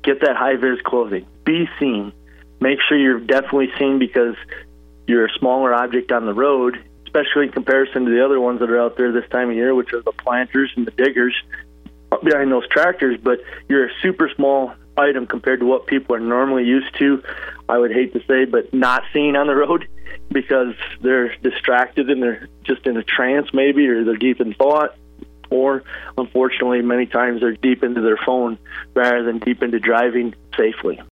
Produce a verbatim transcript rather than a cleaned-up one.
get that high-vis clothing. Be seen. Make sure you're definitely seen because you're a smaller object on the road, especially in comparison to the other ones that are out there this time of year, which are the planters and the diggers behind those tractors. But you're a super small item compared to what people are normally used to, I would hate to say, but not seen on the road because they're distracted and they're just in a trance maybe, or they're deep in thought, or unfortunately many times they're deep into their phone rather than deep into driving safely.